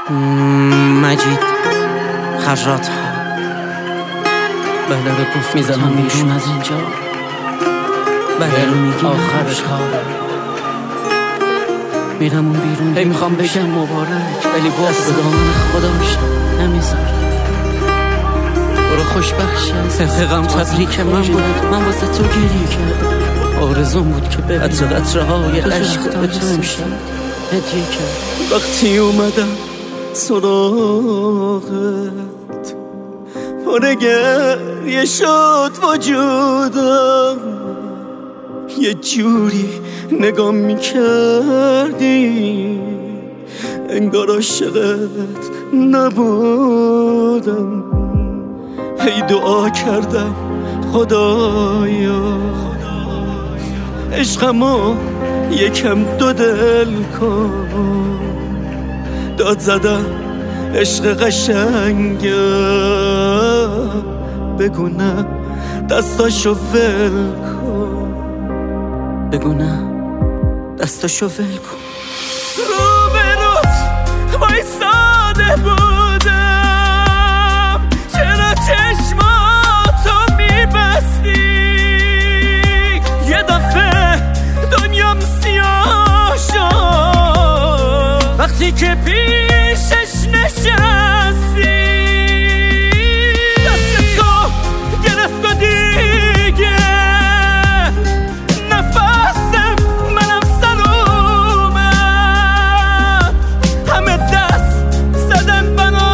مجید خرات ها بله به گفت میزنم بیرون از اینجا. بله رو میگی آخر کار میرم اون بیرون. هی میخوام بگم مبارک ولی باز به دامن خدا میشم نمیذارم. برو خوشبخت شم. سفقم تبریک من بود. من واسه تو گریه کردم. آرزوم بود که ببینم قطره های عشق به تو امشب هدیه کرد. وقتی اومدم سراغت پر گریه شد وجودم. یه جوری نگاه میکردی انگار عاشقت نبودم. هی دعا کردم خدایا عشقمو یکم دو دل کن. داد زدم عشق قشنگه بگو نه دستاشو ول کن. بگو نه دستاشو ول کن. رو به روت وایساده بودم چرا چشماتو میبستی. یه دفعه دنیام سیاه شد وقتی که پیشش نشستی. دست تو گرفت و دیگه نفسم منم سلومم. همه دست زدن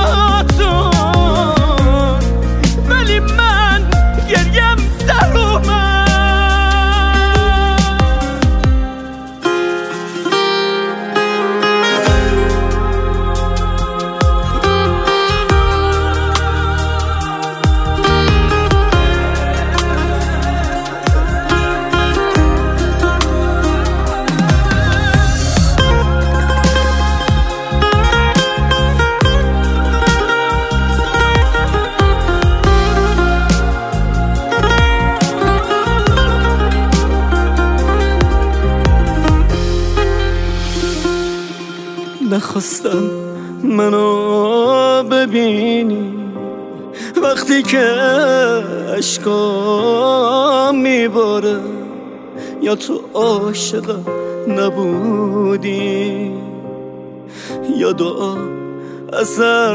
بناتون ولی من گریم در اومد. نخواستم منو ببینی وقتی که اشکام میباره. یا تو عاشقم نبودی یا دعا اثر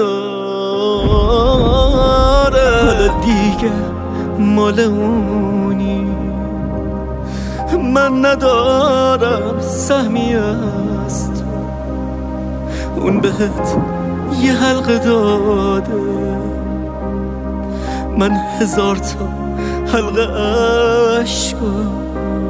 نداره. حالا دیگه مال اونی من ندارم سهمی است. اون بهت یه حلقه داده من 1000 تا حلقه عشقا